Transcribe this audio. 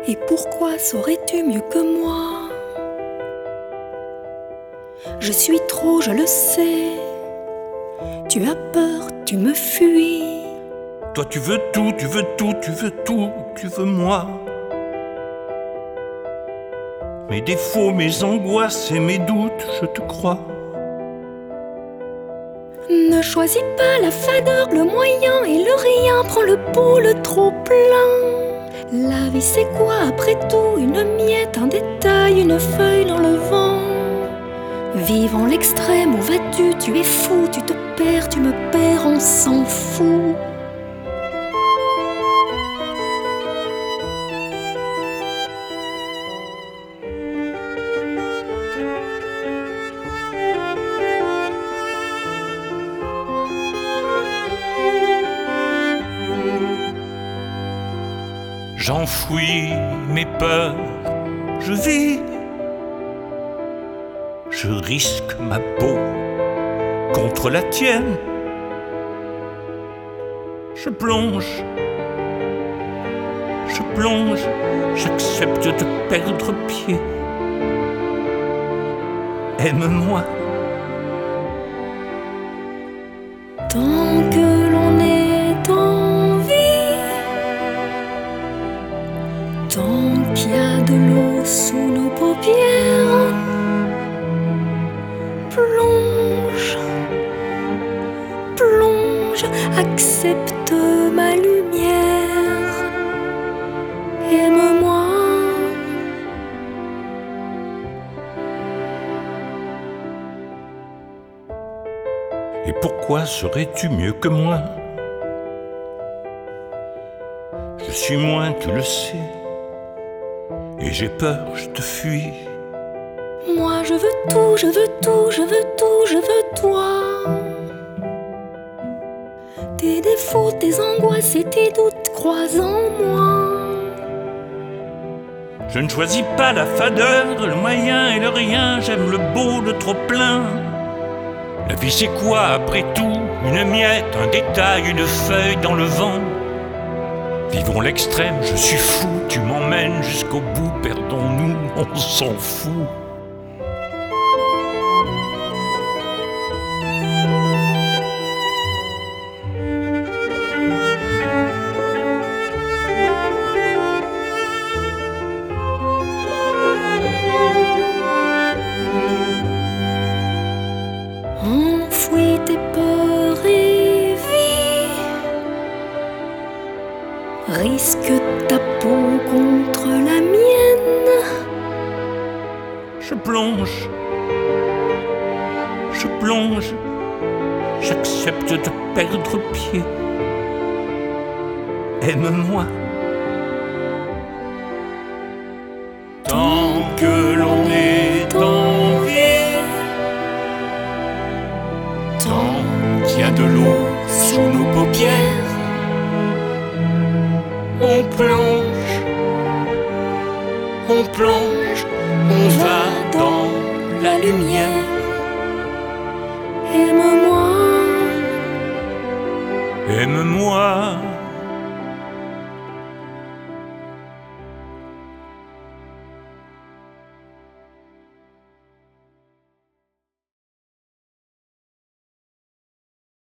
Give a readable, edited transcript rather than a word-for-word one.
Et pourquoi saurais-tu mieux que moi? Je suis trop, je le sais. Tu as peur, tu me fuis. Toi tu veux tout, tu veux tout, tu veux tout, tu veux moi. Mes défauts, mes angoisses et mes doutes, je te crois. Ne choisis pas la fadeur, le moyen et le rien. Prends le pot, le trop plein. La vie c'est quoi après tout? Une miette, un détail, une feuille dans le vent. Vivons l'extrême, où vas-tu? Tu es fou, tu te perds, tu me perds, on s'en fout. J'enfouis mes peurs, je vis. Je risque ma peau contre la tienne. Je plonge, j'accepte de perdre pied. Aime-moi. Tant que l'on est en vie, tant qu'il y a de l'eau sous nos paupières, plonge, plonge, accepte ma lumière, aime-moi. Et pourquoi serais-tu mieux que moi? Je suis moins, tu le sais. Et j'ai peur, je te fuis. Moi je veux tout, je veux tout, je veux tout, je veux toi. Tes défauts, tes angoisses et tes doutes croisent en moi. Je ne choisis pas la fadeur, le moyen et le rien. J'aime le beau, le trop plein. La vie c'est quoi après tout? Une miette, un détail, une feuille dans le vent. Vivons l'extrême, je suis fou, tu m'emmènes jusqu'au bout, perdons-nous, on s'en fout. Enfouis tes peurs et vis. Risque ta peau contre la mienne. Je plonge, j'accepte de perdre pied. Aime-moi. Tant que l'on est en vie, tant qu'il y a de l'eau sous nos paupières, on plonge, on va dans la lumière. Aime-moi. Aime-moi.